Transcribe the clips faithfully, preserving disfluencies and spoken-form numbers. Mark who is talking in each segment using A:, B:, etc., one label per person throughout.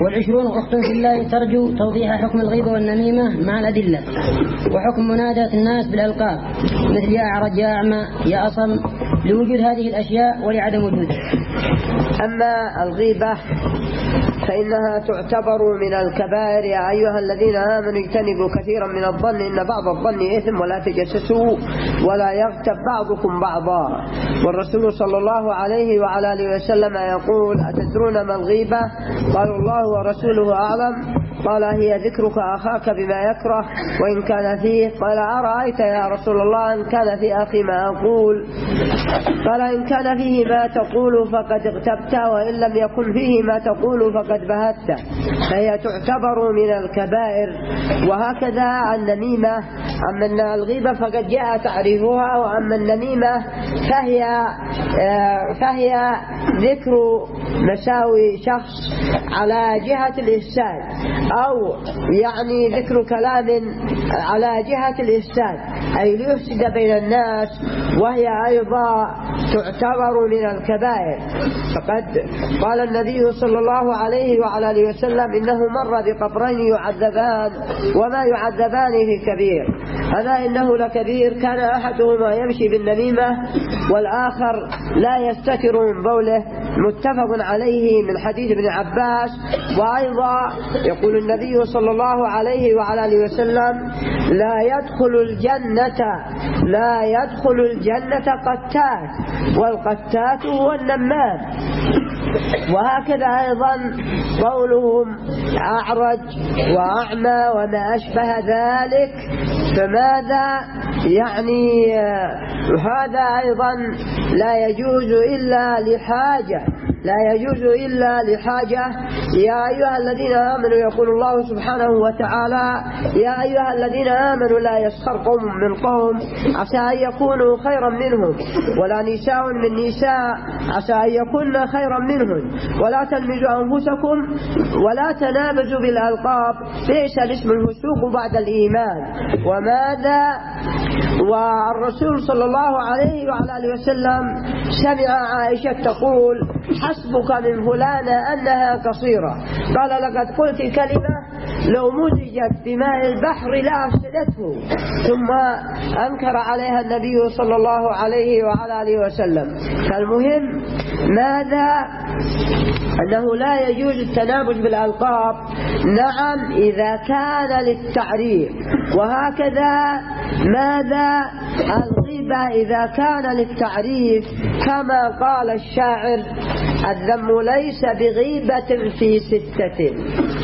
A: والعشرون أخت في الله ترجو توضيح حكم الغيبة والنميمة مع الأدلة، وحكم مناداة الناس بالألقاب مثل يا أعرج يا أعمى يا أصم لوجود هذه الأشياء ولعدم وجودها.
B: أما الغيبة فإنها تعتبر من الكبائر. يا أيها الذين آمنوا اجتنبوا كثيرا من الظن إن بعض الظن إثم ولا تجسسوا ولا يغتب بعضكم بعضا. والرسول صلى الله عليه وعلى آله وسلم يقول: أتدرون ما الغيبة؟ قالوا الله ورسوله أعلم. قال: هي ذكرك أخاك بما يكره وإن كان فيه. قال: أرأيت يا رسول الله إن كان في أخي ما أقول؟ قال: إن كان فيه ما تقول فقد اغتبت وإن لم يكن فيه ما تقول فقد بهت. فهي تعتبر من الكبائر. وهكذا النميمة. أما الغيبة فقد جاء تعريفها، وأما النميمة فهي فهي ذكر مساوي شخص على جهة الإفساد، أو يعني ذكر كلام على جهة الإفساد أي ليفسد بين الناس، وهي أيضا تعتبر من الكبائر. فقد قال النبي صلى الله عليه وعلى آله وسلم: إنه مر بقبرين يعذبان وما يعذبان في كبير. هذا إنه لكبير كان أحدهما يمشي بالنميمة والآخر لا يستتر من بوله، متفق عليه من حديث ابن عباس. وأيضا يقول النبي صلى الله عليه وعلى آله وسلم: لا يدخل الجنة لا يدخل الجنة قتات، والقتات هو النمام. وهكذا أيضا قولهم أعرج وأعمى وما أشبه ذلك. فماذا يعني هذا أيضا لا يجوز إلا لحاجة لا يجوز إلا لحاجة. يا أيها الذين آمنوا يقول الله سبحانه وتعالى: يا أيها الذين آمنوا لا يسخر قوم من قوم عسى أن يكونوا خيرا منهم ولا نساء من نساء عسى أن يكون خيرا منهم ولا تلمزوا أنفسكم ولا تنابزوا بالألقاب بئس الاسم الفسوق بعد الإيمان. وماذا؟ والرسول صلى الله عليه وعلى آله وسلم سمع عائشة تقول: حسبك من فلانة أنها قصيرة. قال: لقد قلت كلمة لو مزجت بماء البحر لأفسدته. ثم أنكر عليها النبي صلى الله عليه وعلى آله وسلم. فالمهم ماذا؟ أنه لا يجوز التنابز بالألقاب، نعم إذا كان للتعريف. وهكذا ماذا؟ الغيبة إذا كان للتعريف، كما قال الشاعر: الذم ليس بغيبة في ستة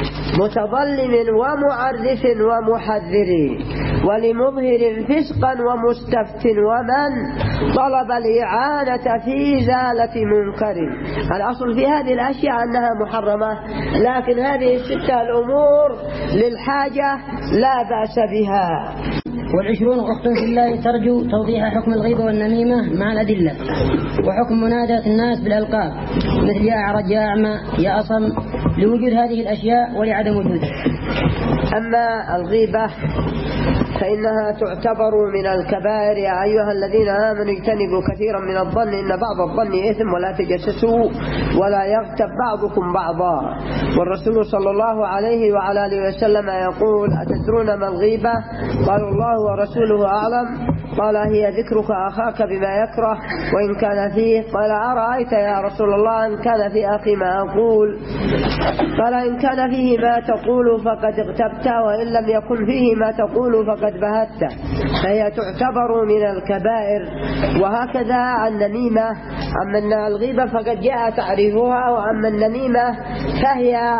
B: متظلم ومعرف ومحذر ولمظهر فسقا ومستفت ومن طلب الإعانة في إزالة منكر. الأصل في هذه الأشياء أنها محرمة، لكن هذه الستة الأمور للحاجة لا بأس بها.
A: والعشرون أخت في الله ترجو توضيح حكم الغيبة والنميمة مع الأدلة، وحكم مناداة الناس بالألقاب مثل يا أعرج يا أعمى يا أصم لوجود هذه الأشياء ولعدم وجودها.
B: أما الغيبة فإنها تعتبر من الكبائر. يا أيها الذين آمنوا اجتنبوا كثيرا من الظن إن بعض الظن إثم ولا تجسسوا ولا يغتب بعضكم بعضا. والرسول صلى الله عليه وعلى آله وسلم يقول: أتدرون ما الغيبة؟ قالوا الله ورسوله أعلم. قال: هي ذكرك أخاك بما يكره وإن كان فيه. قال: أرأيت يا رسول الله إن كان في أخي ما أقول؟ قال: إن كان فيه ما تقول فقد اغتبت وإن لم يكن فيه ما تقول فقد بهت. فهي تعتبر من الكبائر. وهكذا النميمة. أما الغيبة فقد جاء تعريفها، وأما النميمة فهي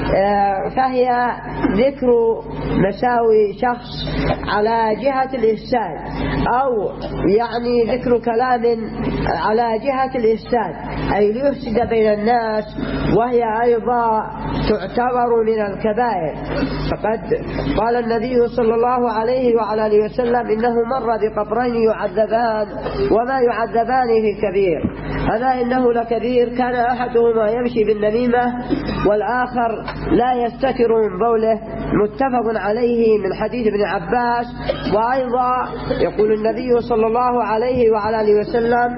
B: فهي ذكر مساوي شخص على جهة الإفساد، أو يعني ذكر كلام على جهة الإفساد أي ليفسد بين الناس، وهي أيضا تعتبر من الكبائر. فقد قال النبي صلى الله عليه وعلى آله وسلم: إنه مر بقبرين يعذبان وما يعذبان في كبير. هذا إنه لكبير كان أحدهما يمشي بالنميمة والآخر لا يستتر من بوله، متفق عليه من حديث ابن عباس. وأيضا يقول النبي صلى الله عليه وعلى آله وسلم: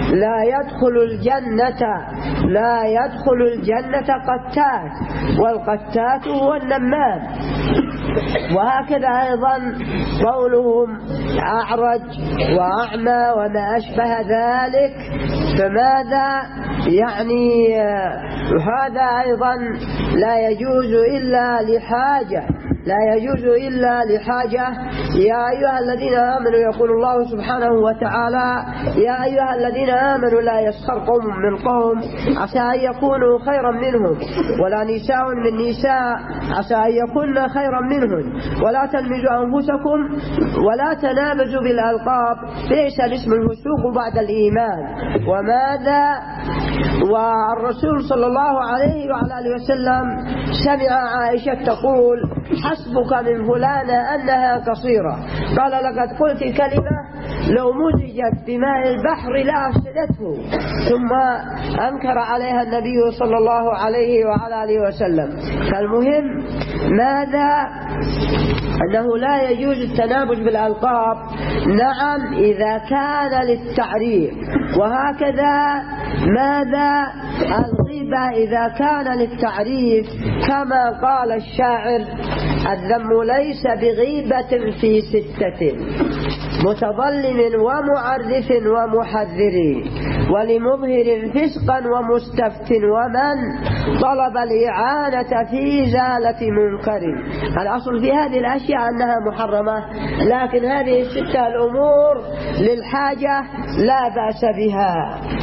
B: لا يدخل الجنة لا يدخل الجنة قتات، والقتات هو النمام. وهكذا أيضا قولهم أعرج وأعمى وما أشبه ذلك، فماذا يعني هذا أيضا لا يجوز إلا لحاجة لا يجوز إلا لحاجة. يا أيها الذين آمنوا يقول الله سبحانه وتعالى: يا أيها الذين آمنوا لا يسخر قوم من قوم عسى أن يكونوا خيرا منهم، ولا نساء من نساء عسى أن يكون خيرا منهن، ولا تلمزوا أنفسكم ولا تنابزوا بالألقاب، ليس الاسم الفسوق بعد الإيمان. وماذا والرسول صلى الله عليه وعلى آله وسلم سمع عائشة تقول: حسبك من فلانة أنها قصيرة. قال: لقد قلت كلمة لو مزجت بماء البحر لأفسدته. ثم أنكر عليها النبي صلى الله عليه وعلى آله وسلم. فالمهم ماذا؟ أنه لا يجوز التنابز بالألقاب، نعم إذا كان للتعريف. وهكذا ماذا؟ الغيبة إذا كان للتعريف، كما قال الشاعر: الذم ليس بغيبة في ستة، متظلم ومعرف ومحذر، ولمظهر فسقا ومستفت، ومن طلب الإعانة في إزالة منكر. الأصل في هذه الأشياء أنها محرمة، لكن هذه الستة الأمور للحاجة لا بأس بها.